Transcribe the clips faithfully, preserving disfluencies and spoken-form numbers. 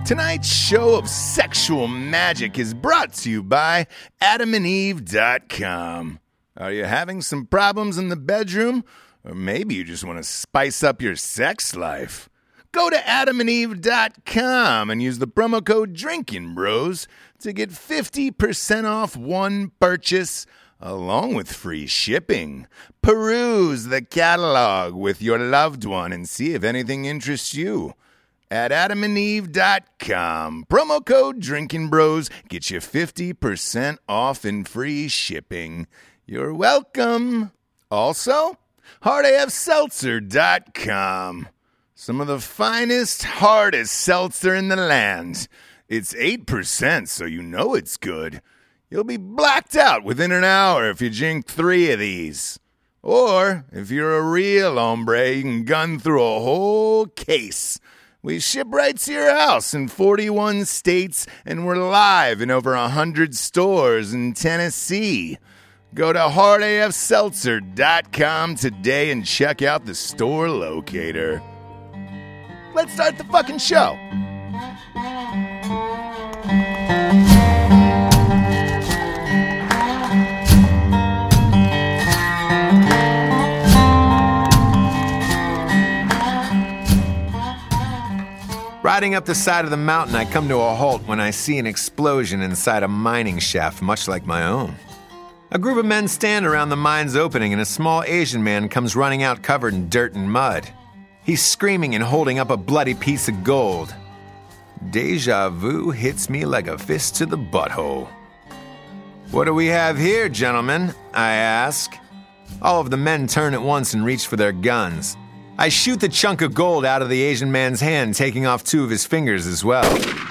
Tonight's show of sexual magic is brought to you by adam and eve dot com. Are you having some problems in the bedroom? Or maybe you just want to spice up your sex life? Go to adam and eve dot com and use the promo code Drinking Bros to get fifty percent off one purchase, along with free shipping. Peruse the catalog with your loved one and see if anything interests you. At adam and eve dot com, promo code Drinking Bros gets you fifty percent off and free shipping. You're welcome. Also, hard a f seltzer dot com. Some of the finest, hardest seltzer in the land. It's eight percent, so you know it's good. You'll be blacked out within an hour if you drink three of these. Or, if you're a real hombre, you can gun through a whole case. We ship right to your house in forty-one states, and we're live in over one hundred stores in Tennessee. Go to hard a f seltzer dot com today and check out the store locator. Let's start the fucking show. Riding up the side of the mountain, I come to a halt when I see an explosion inside a mining shaft much like my own. A group of men stand around the mine's opening, and a small Asian man comes running out covered in dirt and mud. He's screaming and holding up a bloody piece of gold. Deja vu hits me like a fist to the butthole. "What do we have here, gentlemen?" I ask. All of the men turn at once and reach for their guns. I shoot the chunk of gold out of the Asian man's hand, taking off two of his fingers as well.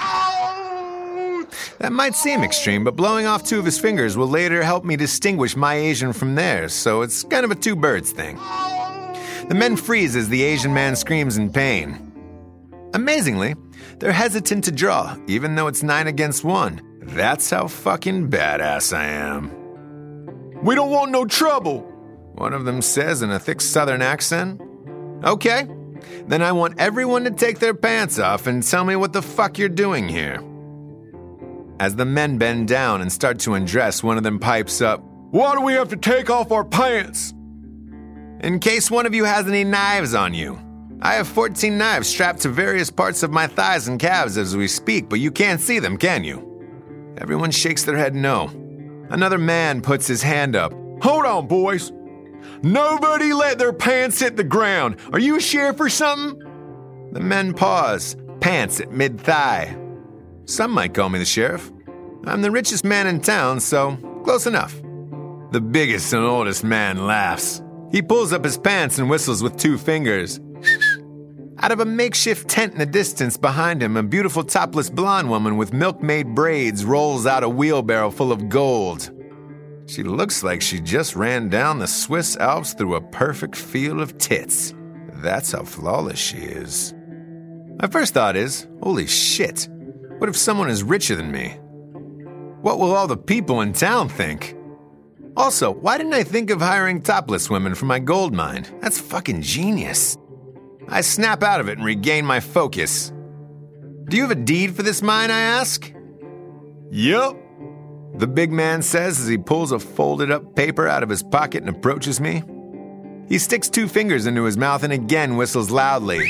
That might seem extreme, but blowing off two of his fingers will later help me distinguish my Asian from theirs, so it's kind of a two birds thing. The men freeze as the Asian man screams in pain. Amazingly, they're hesitant to draw, even though it's nine against one. That's how fucking badass I am. "We don't want no trouble," one of them says in a thick southern accent. Okay, then I want everyone to take their pants off and tell me what the fuck you're doing here. As the men bend down and start to undress, one of them pipes up, "Why do we have to take off our pants?" "In case one of you has any knives on you. I have fourteen knives strapped to various parts of my thighs and calves as we speak, but you can't see them, can you?" Everyone shakes their head no. Another man puts his hand up. "Hold on, boys. Nobody let their pants hit the ground. Are you a sheriff or something?" The men pause, pants at mid-thigh. Some might call me the sheriff. I'm the richest man in town, so close enough. The biggest and oldest man laughs. He pulls up his pants and whistles with two fingers. Out of a makeshift tent in the distance behind him, a beautiful topless blonde woman with milkmaid braids rolls out a wheelbarrow full of gold. She looks like she just ran down the Swiss Alps through a perfect field of tits. That's how flawless she is. My first thought is, holy shit, what if someone is richer than me? What will all the people in town think? Also, why didn't I think of hiring topless women for my gold mine? That's fucking genius. I snap out of it and regain my focus. "Do you have a deed for this mine?" I ask. "Yup," the big man says as he pulls a folded up paper out of his pocket and approaches me. He sticks two fingers into his mouth and again whistles loudly.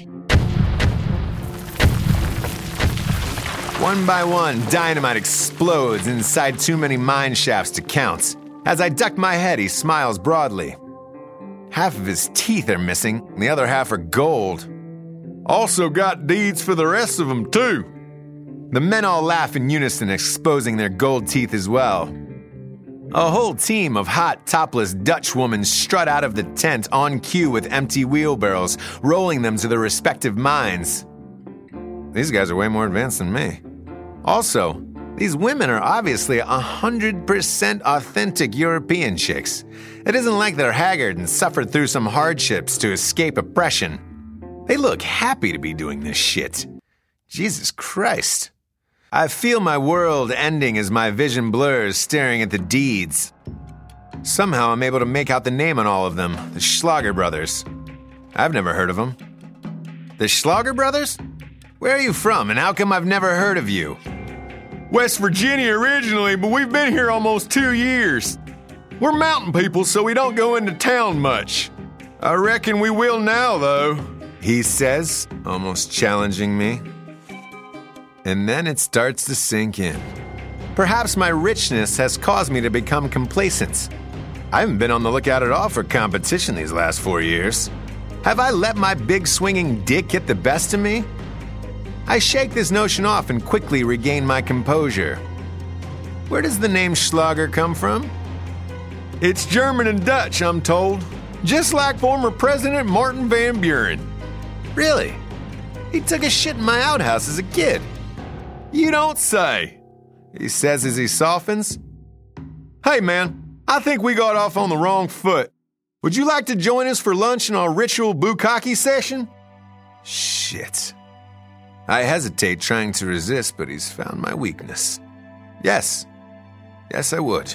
One by one, dynamite explodes inside too many mine shafts to count. As I duck my head, he smiles broadly. Half of his teeth are missing, and the other half are gold. "Also got deeds for the rest of them, too." The men all laugh in unison, exposing their gold teeth as well. A whole team of hot, topless Dutch women strut out of the tent on cue with empty wheelbarrows, rolling them to their respective mines. These guys are way more advanced than me. Also, these women are obviously one hundred percent authentic European chicks. It isn't like they're haggard and suffered through some hardships to escape oppression. They look happy to be doing this shit. Jesus Christ. I feel my world ending as my vision blurs, staring at the deeds. Somehow I'm able to make out the name on all of them, the Schlager brothers. I've never heard of them. The Schlager brothers? Where are you from, and how come I've never heard of you? West Virginia originally, but we've been here almost two years. We're mountain people, so we don't go into town much. I reckon we will now, though, he says, almost challenging me. And then it starts to sink in. Perhaps my richness has caused me to become complacent. I haven't been on the lookout at all for competition these last four years. Have I let my big swinging dick get the best of me? I shake this notion off and quickly regain my composure. Where does the name Schlager come from? It's German and Dutch, I'm told. Just like former President Martin Van Buren. Really? He took a shit in my outhouse as a kid. You don't say, he says as he softens. Hey man, I think we got off on the wrong foot. Would you like to join us for lunch in our ritual bukkake session? Shit. I hesitate, trying to resist, but he's found my weakness. Yes. Yes, I would.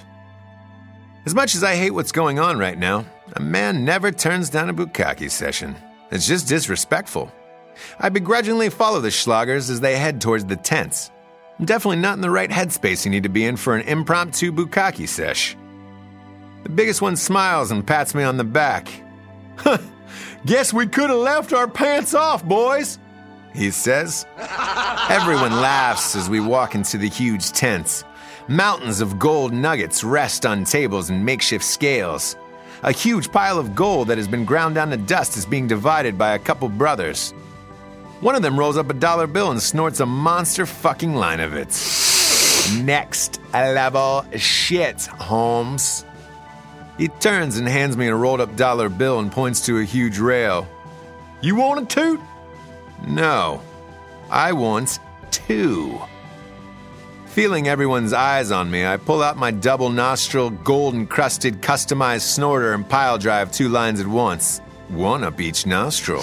As much as I hate what's going on right now, a man never turns down a bukkake session. It's just disrespectful. I begrudgingly follow the Schlagers as they head towards the tents. I'm definitely not in the right headspace you need to be in for an impromptu bukkake sesh. The biggest one smiles and pats me on the back. Huh, guess we could have left our pants off, boys, he says. Everyone laughs as we walk into the huge tents. Mountains of gold nuggets rest on tables and makeshift scales. A huge pile of gold that has been ground down to dust is being divided by a couple brothers. One of them rolls up a dollar bill and snorts a monster fucking line of it. Next level shit, Holmes. He turns and hands me a rolled up dollar bill and points to a huge rail. You want a toot? No, I want two. Feeling everyone's eyes on me, I pull out my double nostril, gold-encrusted, customized snorter and pile drive two lines at once, one up each nostril.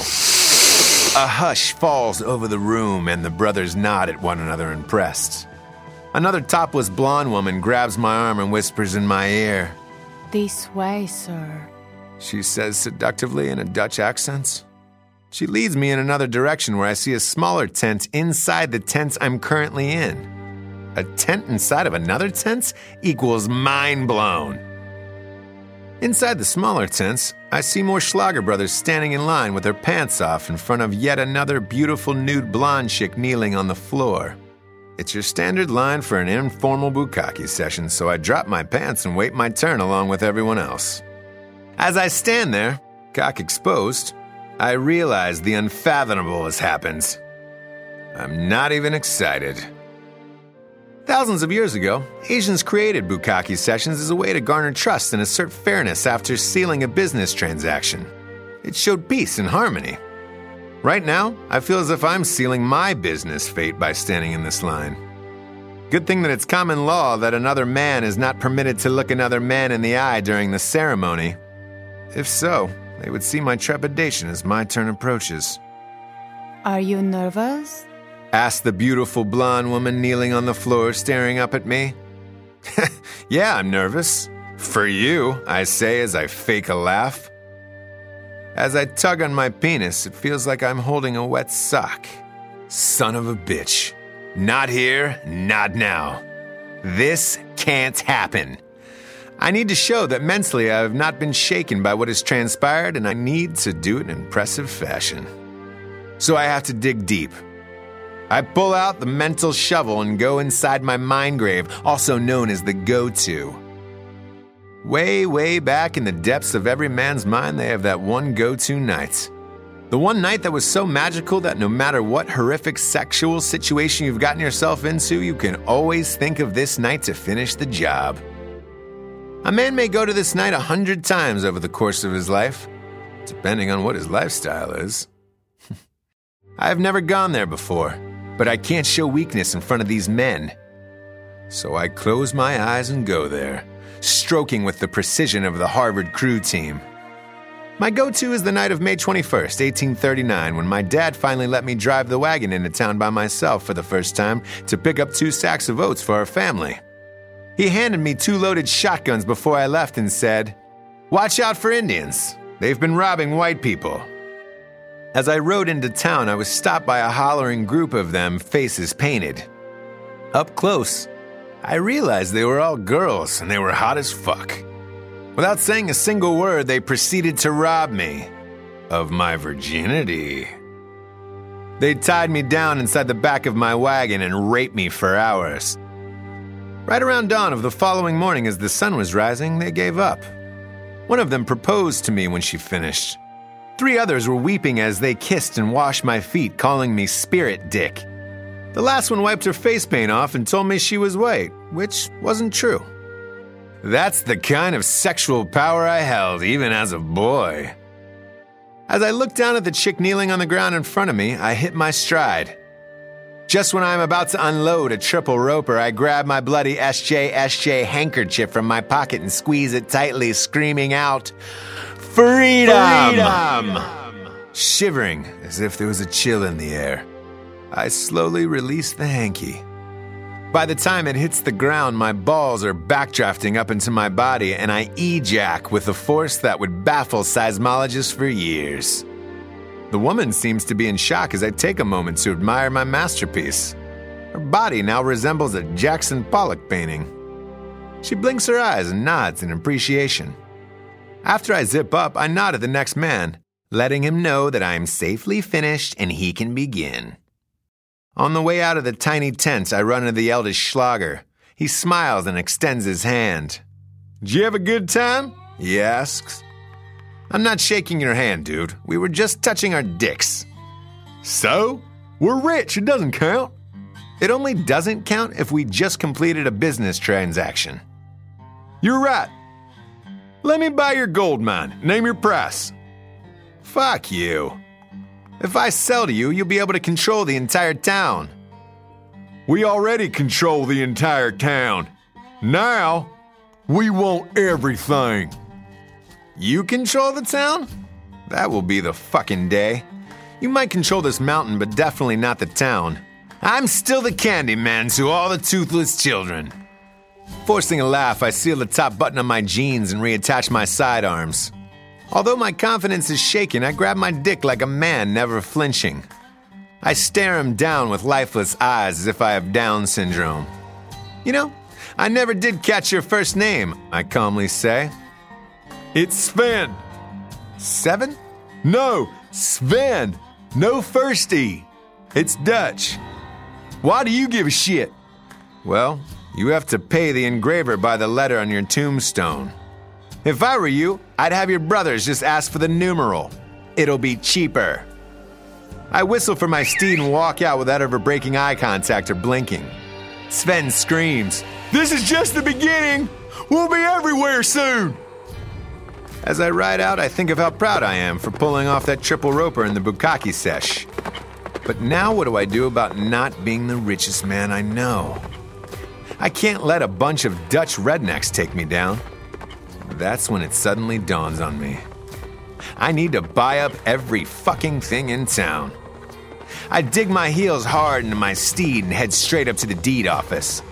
A hush falls over the room and the brothers nod at one another impressed. Another topless blonde woman grabs my arm and whispers in my ear. This way, sir, she says seductively in a Dutch accent. She leads me in another direction where I see a smaller tent inside the tent I'm currently in. A tent inside of another tent equals mind blown. Inside the smaller tents, I see more Schlager brothers standing in line with their pants off in front of yet another beautiful nude blonde chick kneeling on the floor. It's your standard line for an informal bukkake session, so I drop my pants and wait my turn along with everyone else. As I stand there, cock exposed, I realize the unfathomable has happened. I'm not even excited. Thousands of years ago, Asians created bukkake sessions as a way to garner trust and assert fairness after sealing a business transaction. It showed peace and harmony. Right now, I feel as if I'm sealing my business fate by standing in this line. Good thing that it's common law that another man is not permitted to look another man in the eye during the ceremony. If so, they would see my trepidation as my turn approaches. Are you nervous? Asked the beautiful blonde woman kneeling on the floor staring up at me. Yeah, I'm nervous. For you, I say as I fake a laugh. As I tug on my penis, it feels like I'm holding a wet sock. Son of a bitch. Not here, not now. This can't happen. I need to show that mentally I have not been shaken by what has transpired, and I need to do it in impressive fashion. So I have to dig deep. I pull out the mental shovel and go inside my mind grave, also known as the go-to. Way, way back in the depths of every man's mind, they have that one go-to night. The one night that was so magical that no matter what horrific sexual situation you've gotten yourself into, you can always think of this night to finish the job. A man may go to this night a hundred times over the course of his life, depending on what his lifestyle is. I've never gone there before, but I can't show weakness in front of these men. So I close my eyes and go there, stroking with the precision of the Harvard crew team. My go-to is the night of May twenty-first, eighteen thirty-nine, when my dad finally let me drive the wagon into town by myself for the first time to pick up two sacks of oats for our family. He handed me two loaded shotguns before I left and said, "Watch out for Indians. They've been robbing white people." As I rode into town, I was stopped by a hollering group of them, faces painted. Up close, I realized they were all girls and they were hot as fuck. Without saying a single word, they proceeded to rob me of my virginity. They tied me down inside the back of my wagon and raped me for hours. Right around dawn of the following morning, as the sun was rising, they gave up. One of them proposed to me when she finished. Three others were weeping as they kissed and washed my feet, calling me Spirit Dick. The last one wiped her face paint off and told me she was white, which wasn't true. That's the kind of sexual power I held, even as a boy. As I looked down at the chick kneeling on the ground in front of me, I hit my stride. Just when I'm about to unload a triple roper, I grab my bloody S J S J handkerchief from my pocket and squeeze it tightly, screaming out, Freedom! Freedom! Shivering as if there was a chill in the air, I slowly release the hanky. By the time it hits the ground, my balls are backdrafting up into my body, and I ejac with a force that would baffle seismologists for years. The woman seems to be in shock as I take a moment to admire my masterpiece. Her body now resembles a Jackson Pollock painting. She blinks her eyes and nods in appreciation. After I zip up, I nod at the next man, letting him know that I am safely finished and he can begin. On the way out of the tiny tent, I run into the eldest Schlager. He smiles and extends his hand. "Did you have a good time?" he asks. "I'm not shaking your hand, dude. We were just touching our dicks." "So? We're rich. It doesn't count." "It only doesn't count if we just completed a business transaction." "You're right. Let me buy your gold mine. Name your price." "Fuck you. If I sell to you, you'll be able to control the entire town." "We already control the entire town. Now, we want everything." "You control the town? That will be the fucking day. You might control this mountain, but definitely not the town. I'm still the candy man to all the toothless children." Forcing a laugh, I seal the top button on my jeans and reattach my sidearms. Although my confidence is shaken, I grab my dick like a man, never flinching. I stare him down with lifeless eyes as if I have Down syndrome. "You know, I never did catch your first name," I calmly say. "It's Sven." "Seven?" "No, Sven. No first E. It's Dutch." "Why do you give a shit?" "Well, you have to pay the engraver by the letter on your tombstone. If I were you, I'd have your brothers just ask for the numeral. It'll be cheaper." I whistle for my steed and walk out without ever breaking eye contact or blinking. Sven screams, "This is just the beginning! We'll be everywhere soon!" As I ride out, I think of how proud I am for pulling off that triple roper in the bukkake sesh. But now what do I do about not being the richest man I know? I can't let a bunch of Dutch rednecks take me down. That's when it suddenly dawns on me. I need to buy up every fucking thing in town. I dig my heels hard into my steed and head straight up to the deed office.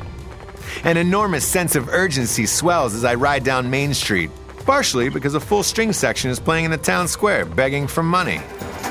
An enormous sense of urgency swells as I ride down Main Street, partially because a full string section is playing in the town square, begging for money.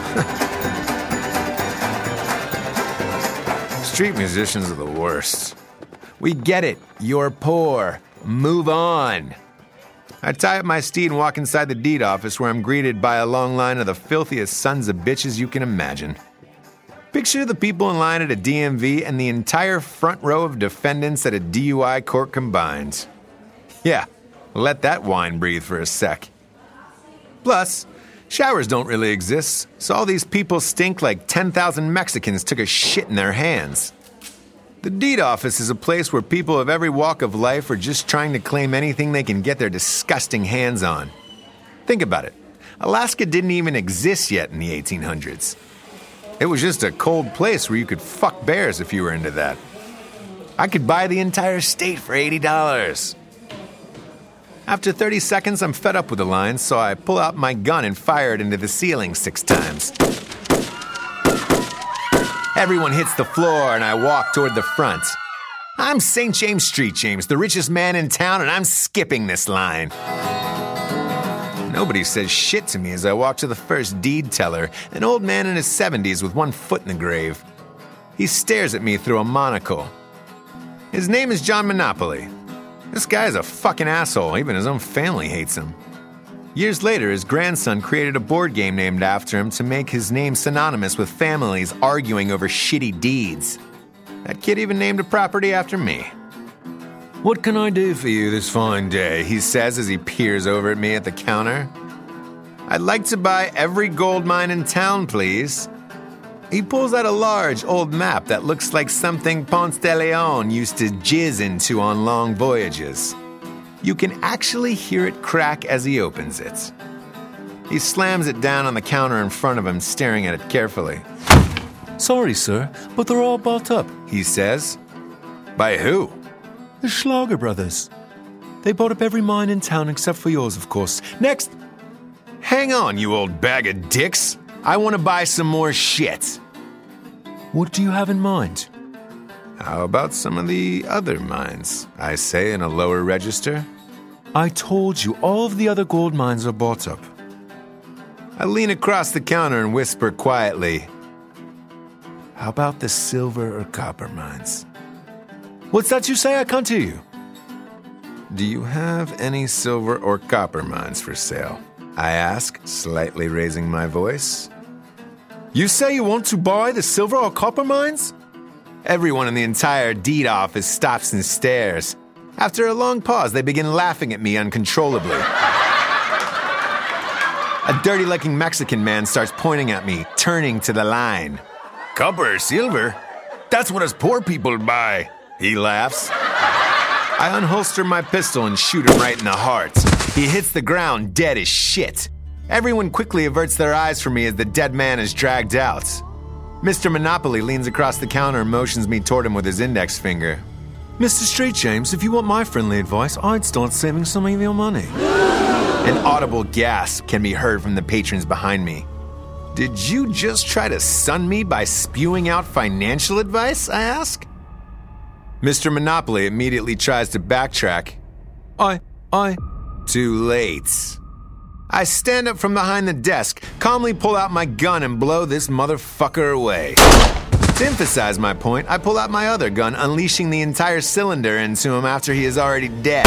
Street musicians are the worst. We get it. You're poor. Move on. I tie up my steed and walk inside the deed office, where I'm greeted by a long line of the filthiest sons of bitches you can imagine. Picture the people in line at a D M V and the entire front row of defendants at a D U I court combined. Yeah, let that wine breathe for a sec. Plus, showers don't really exist, so all these people stink like ten thousand Mexicans took a shit in their hands. The deed office is a place where people of every walk of life are just trying to claim anything they can get their disgusting hands on. Think about it. Alaska didn't even exist yet in the eighteen hundreds. It was just a cold place where you could fuck bears if you were into that. I could buy the entire state for eighty dollars. After thirty seconds, I'm fed up with the line, so I pull out my gun and fire it into the ceiling six times. Everyone hits the floor, and I walk toward the front. I'm Saint James Street James, the richest man in town, and I'm skipping this line. Nobody says shit to me as I walk to the first deed teller, an old man in his seventies with one foot in the grave. He stares at me through a monocle. His name is John Monopoly. This guy's a fucking asshole. Even his own family hates him. Years later, his grandson created a board game named after him to make his name synonymous with families arguing over shitty deeds. That kid even named a property after me. "What can I do for you this fine day?" he says as he peers over at me at the counter. "I'd like to buy every gold mine in town, please." He pulls out a large old map that looks like something Ponce de Leon used to jizz into on long voyages. You can actually hear it crack as he opens it. He slams it down on the counter in front of him, staring at it carefully. "Sorry, sir, but they're all bought up," he says. "By who?" "The Schlager brothers. They bought up every mine in town except for yours, of course. Next!" "Hang on, you old bag of dicks. I want to buy some more shit." "What do you have in mind?" "How about some of the other mines?" I say in a lower register. "I told you all of the other gold mines are bought up." I lean across the counter and whisper quietly, "How about the silver or copper mines?" "What's that you say? I can't hear you." "Do you have any silver or copper mines for sale?" I ask, slightly raising my voice. "You say you want to buy the silver or copper mines?" Everyone in the entire deed office stops and stares. After a long pause, they begin laughing at me uncontrollably. A dirty-looking Mexican man starts pointing at me, turning to the line. "Copper or silver? That's what us poor people buy," he laughs. I unholster my pistol and shoot him right in the heart. He hits the ground dead as shit. Everyone quickly averts their eyes from me as the dead man is dragged out. Mister Monopoly leans across the counter and motions me toward him with his index finger. "Mister Street James, if you want my friendly advice, I'd start saving some of your money." An audible gasp can be heard from the patrons behind me. "Did you just try to sun me by spewing out financial advice?" I ask. Mister Monopoly immediately tries to backtrack. I, I... Too late. I stand up from behind the desk, calmly pull out my gun and blow this motherfucker away. To emphasize my point, I pull out my other gun, unleashing the entire cylinder into him after he is already dead.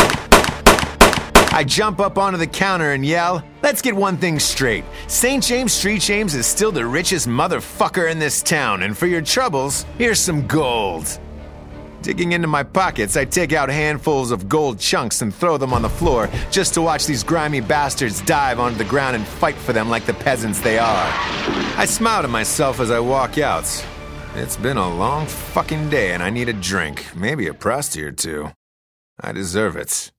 I jump up onto the counter and yell, "Let's get one thing straight. Saint James Street James is still the richest motherfucker in this town, and for your troubles, here's some gold." Digging into my pockets, I take out handfuls of gold chunks and throw them on the floor just to watch these grimy bastards dive onto the ground and fight for them like the peasants they are. I smile to myself as I walk out. It's been a long fucking day and I need a drink, maybe a prosty or two. I deserve it.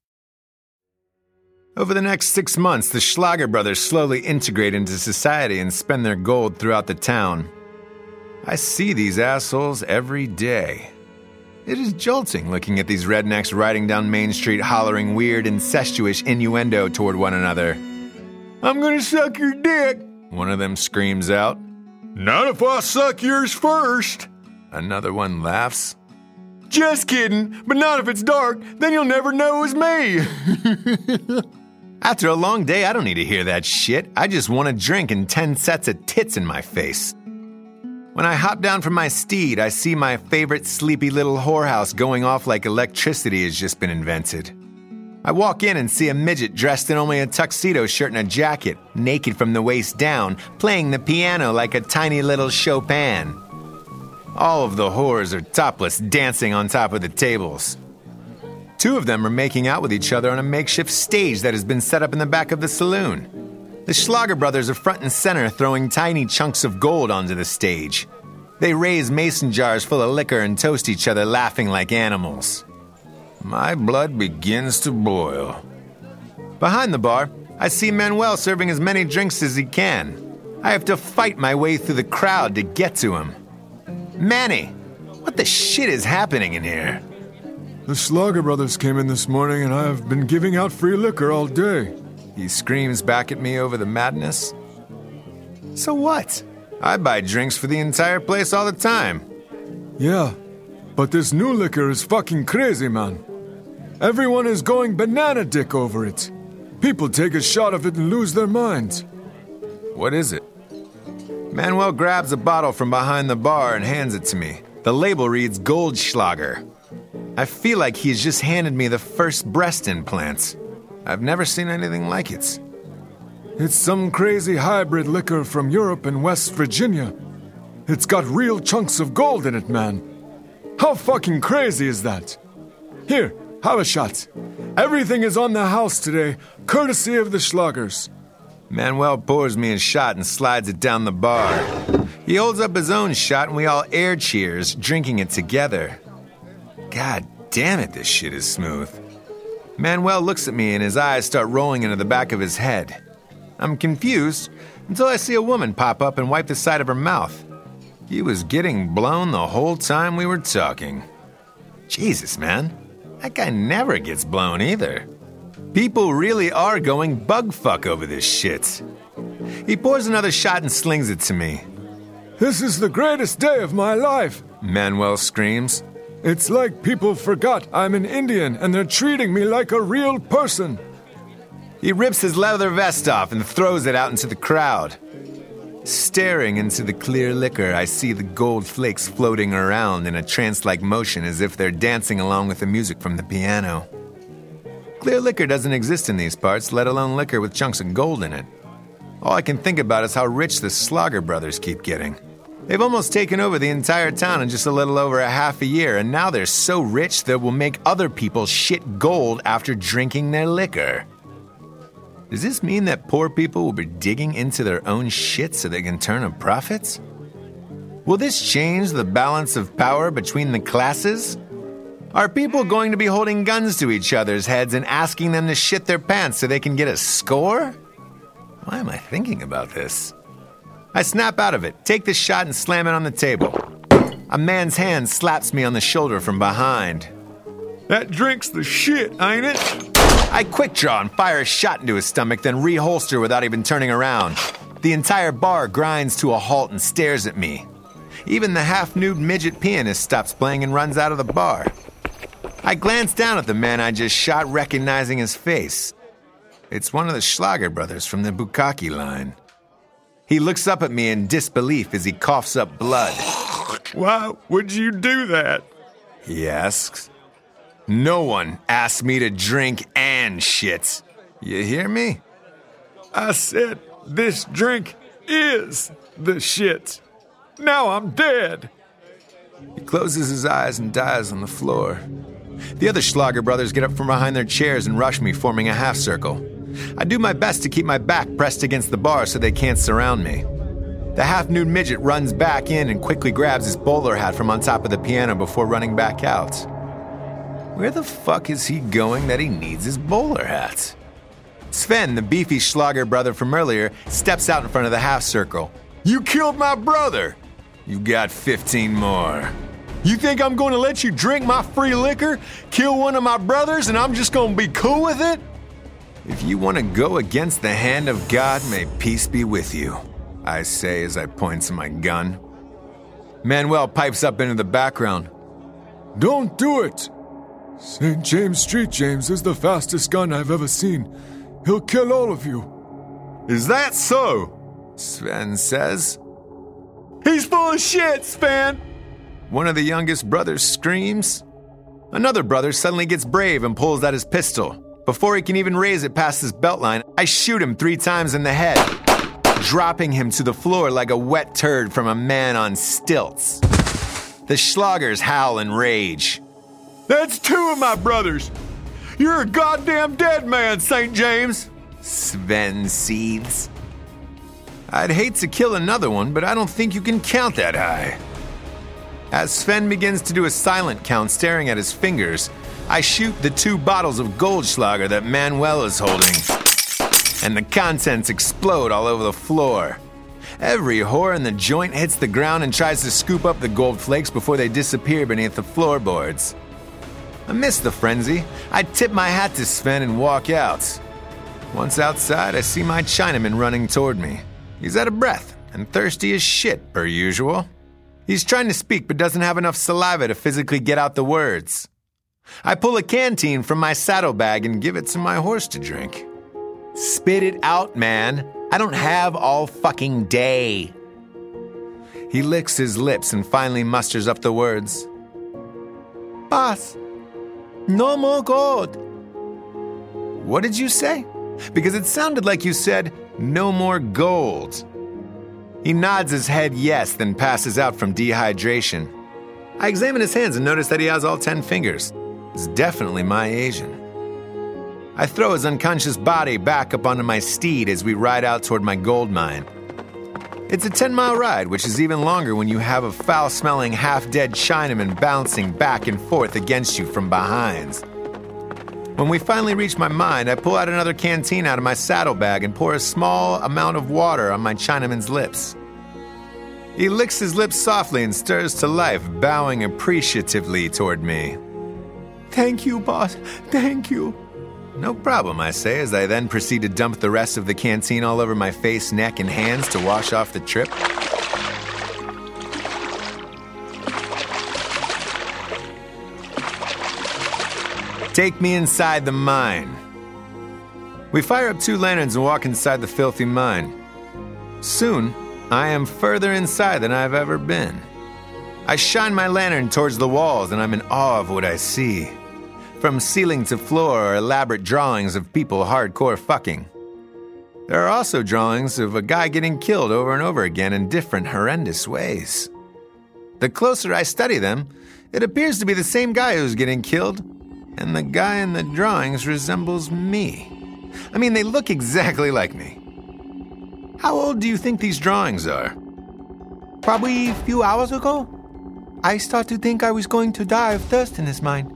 Over the next six months, the Schlager brothers slowly integrate into society and spend their gold throughout the town. I see these assholes every day. It is jolting looking at these rednecks riding down Main Street hollering weird, incestuous innuendo toward one another. "I'm gonna suck your dick," one of them screams out. "Not if I suck yours first." Another one laughs. "Just kidding, but not if it's dark, then you'll never know it was me." After a long day, I don't need to hear that shit. I just want a drink and ten sets of tits in my face. When I hop down from my steed, I see my favorite sleepy little whorehouse going off like electricity has just been invented. I walk in and see a midget dressed in only a tuxedo shirt and a jacket, naked from the waist down, playing the piano like a tiny little Chopin. All of the whores are topless, dancing on top of the tables. Two of them are making out with each other on a makeshift stage that has been set up in the back of the saloon. The Schlager brothers are front and center, throwing tiny chunks of gold onto the stage. They raise mason jars full of liquor and toast each other, laughing like animals. My blood begins to boil. Behind the bar, I see Manuel serving as many drinks as he can. I have to fight my way through the crowd to get to him. Manny, what the shit is happening in here? "The Schlager brothers came in this morning and I have been giving out free liquor all day." He screams back at me over the madness. So what? I buy drinks for the entire place all the time. "Yeah, but this new liquor is fucking crazy, man. Everyone is going banana dick over it. People take a shot of it and lose their minds. What is it? Manuel grabs a bottle from behind the bar and hands it to me. The label reads Goldschlager. I feel like he's just handed me the first breast implants. I've never seen anything like it. It's some crazy hybrid liquor from Europe and West Virginia. It's got real chunks of gold in it, man. How fucking crazy is that? Here, have a shot. Everything is on the house today, courtesy of the Schlagers. Manuel pours me a shot and slides it down the bar. He holds up his own shot and we all air cheers, drinking it together. God damn it, this shit is smooth. Manuel looks at me and his eyes start rolling into the back of his head. I'm confused until I see a woman pop up and wipe the side of her mouth. He was getting blown the whole time we were talking. Jesus, man. That guy never gets blown either. People really are going bug fuck over this shit. He pours another shot and slings it to me. This is the greatest day of my life, Manuel screams. It's like people forgot I'm an Indian and they're treating me like a real person. He rips his leather vest off and throws it out into the crowd. Staring into the clear liquor, I see the gold flakes floating around in a trance-like motion as if they're dancing along with the music from the piano. Clear liquor doesn't exist in these parts, let alone liquor with chunks of gold in it. All I can think about is how rich the Schlager brothers keep getting. They've almost taken over the entire town in just a little over a half a year, and now they're so rich that will make other people shit gold after drinking their liquor. Does this mean that poor people will be digging into their own shit so they can turn a profit? Will this change the balance of power between the classes? Are people going to be holding guns to each other's heads and asking them to shit their pants so they can get a score? Why am I thinking about this? I snap out of it, take the shot and slam it on the table. A man's hand slaps me on the shoulder from behind. That drink's the shit, ain't it? I quick draw and fire a shot into his stomach, then reholster without even turning around. The entire bar grinds to a halt and stares at me. Even the half-nude midget pianist stops playing and runs out of the bar. I glance down at the man I just shot, recognizing his face. It's one of the Schlager brothers from the Bukkake line. He looks up at me in disbelief as he coughs up blood. Why would you do that? He asks. No one asked me to drink and shit. You hear me? I said this drink is the shit. Now I'm dead. He closes his eyes and dies on the floor. The other Schlager brothers get up from behind their chairs and rush me, forming a half circle. I do my best to keep my back pressed against the bar so they can't surround me. The half-nude midget runs back in and quickly grabs his bowler hat from on top of the piano before running back out. Where the fuck is he going that he needs his bowler hat? Sven, the beefy Schlager brother from earlier, steps out in front of the half circle. You killed my brother. You got fifteen more. You think I'm going to let you drink my free liquor, kill one of my brothers, and I'm just going to be cool with it? If you want to go against the hand of God, may peace be with you, I say as I point to my gun. Manuel pipes up into the background. Don't do it. Saint James Street James is the fastest gun I've ever seen. He'll kill all of you. Is that so? Sven says. He's full of shit, Sven. One of the youngest brothers screams. Another brother suddenly gets brave and pulls out his pistol. Before he can even raise it past his belt line, I shoot him three times in the head, dropping him to the floor like a wet turd from a man on stilts. The Schlagers howl in rage. That's two of my brothers. You're a goddamn dead man, Saint James. Sven seethes. I'd hate to kill another one, but I don't think you can count that high. As Sven begins to do a silent count staring at his fingers, I shoot the two bottles of Goldschlager that Manuel is holding, and the contents explode all over the floor. Every whore in the joint hits the ground and tries to scoop up the gold flakes before they disappear beneath the floorboards. I miss the frenzy. I tip my hat to Sven and walk out. Once outside, I see my Chinaman running toward me. He's out of breath and thirsty as shit, per usual. He's trying to speak but doesn't have enough saliva to physically get out the words. I pull a canteen from my saddlebag and give it to my horse to drink. Spit it out, man. I don't have all fucking day. He licks his lips and finally musters up the words. Boss, no more gold. What did you say? Because it sounded like you said, no more gold. He nods his head yes, then passes out from dehydration. I examine his hands and notice that he has all ten fingers. It's definitely my Asian. I throw his unconscious body back up onto my steed as we ride out toward my gold mine. It's a ten-mile ride, which is even longer when you have a foul-smelling, half-dead Chinaman bouncing back and forth against you from behind. When we finally reach my mine, I pull out another canteen out of my saddlebag and pour a small amount of water on my Chinaman's lips. He licks his lips softly and stirs to life, bowing appreciatively toward me. Thank you, boss. Thank you. No problem, I say, as I then proceed to dump the rest of the canteen all over my face, neck, and hands to wash off the trip. Take me inside the mine. We fire up two lanterns and walk inside the filthy mine. Soon, I am further inside than I've ever been. I shine my lantern towards the walls and I'm in awe of what I see. From ceiling to floor are elaborate drawings of people hardcore fucking. There are also drawings of a guy getting killed over and over again in different horrendous ways. The closer I study them, it appears to be the same guy who's getting killed, and the guy in the drawings resembles me. I mean, they look exactly like me. How old do you think these drawings are? Probably a few hours ago. I started to think I was going to die of thirst in this mine.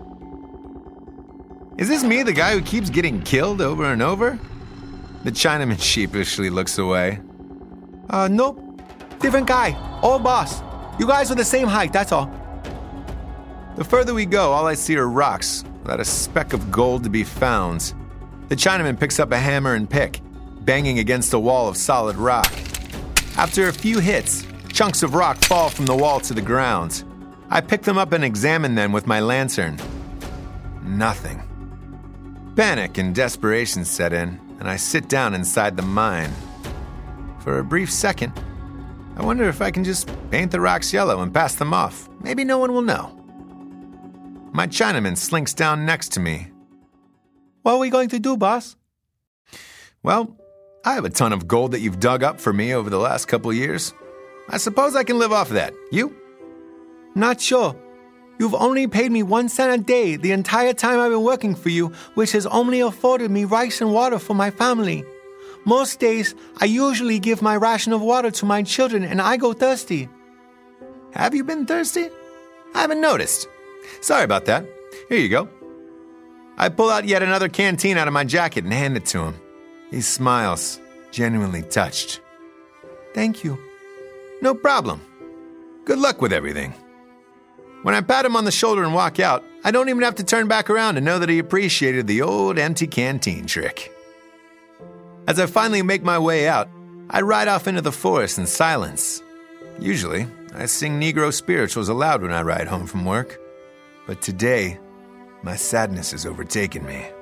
Is this me, the guy who keeps getting killed over and over? The Chinaman sheepishly looks away. Uh, nope. Different guy. Old boss. You guys are the same height, that's all. The further we go, all I see are rocks, without a speck of gold to be found. The Chinaman picks up a hammer and pick, banging against a wall of solid rock. After a few hits, chunks of rock fall from the wall to the ground. I pick them up and examine them with my lantern. Nothing. Panic and desperation set in, and I sit down inside the mine. For a brief second, I wonder if I can just paint the rocks yellow and pass them off. Maybe no one will know. My Chinaman slinks down next to me. What are we going to do, boss? Well, I have a ton of gold that you've dug up for me over the last couple years. I suppose I can live off that. You? Not sure. You've only paid me one cent a day the entire time I've been working for you, which has only afforded me rice and water for my family. Most days, I usually give my ration of water to my children and I go thirsty. Have you been thirsty? I haven't noticed. Sorry about that. Here you go. I pull out yet another canteen out of my jacket and hand it to him. He smiles, genuinely touched. Thank you. No problem. Good luck with everything. When I pat him on the shoulder and walk out, I don't even have to turn back around to know that he appreciated the old empty canteen trick. As I finally make my way out, I ride off into the forest in silence. Usually, I sing Negro spirituals aloud when I ride home from work. But today, my sadness has overtaken me.